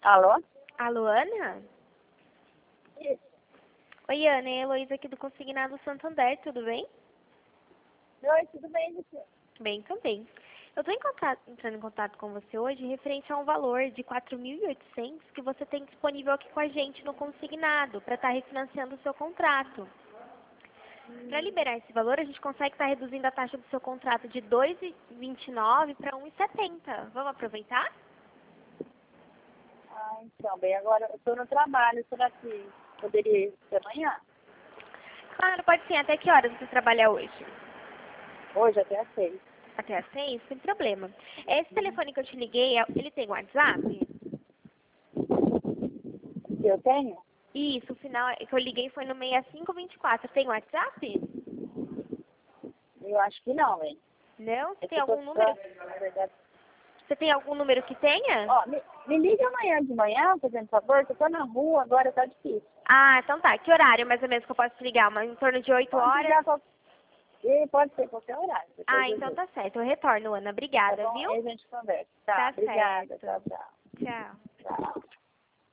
Alô? Alô, Ana? Isso. Oi, Ana, é a Heloísa aqui do Consignado Santander, tudo bem? Oi, tudo bem, você? Bem também. Eu estou entrando em contato com você hoje referente a um valor de 4.800 que você tem disponível aqui com a gente no Consignado para estar refinanciando o seu contrato. Para liberar esse valor, a gente consegue estar reduzindo a taxa do seu contrato de 2,29 para 1,70. Vamos aproveitar? Ah, então, bem, agora eu estou no trabalho, será que poderia ser amanhã? Claro, pode sim. Até que horas você trabalha hoje? Hoje até às 6. Até às 6? Sem problema. Esse telefone que eu te liguei, ele tem WhatsApp? Que eu tenho? Isso, o final que eu liguei foi no 6524. Tem WhatsApp? Eu acho que não, hein? Não? Você É tem que eu tô algum número? na verdade. Você tem algum número que tenha? Ó, me liga amanhã de manhã, fazendo favor, que eu tô na rua, agora tá difícil. Ah, então tá. Que horário mais ou menos que eu posso te ligar? Em torno de 8 Pode horas? ligar pode ser qualquer horário. Depois Ah, eu então vejo. tá certo. Eu retorno, Ana. Tá Obrigada, bom? viu? Aí a gente conversa. Tá, Tá obrigada. certo. Tchau, tchau. Tchau. Tchau.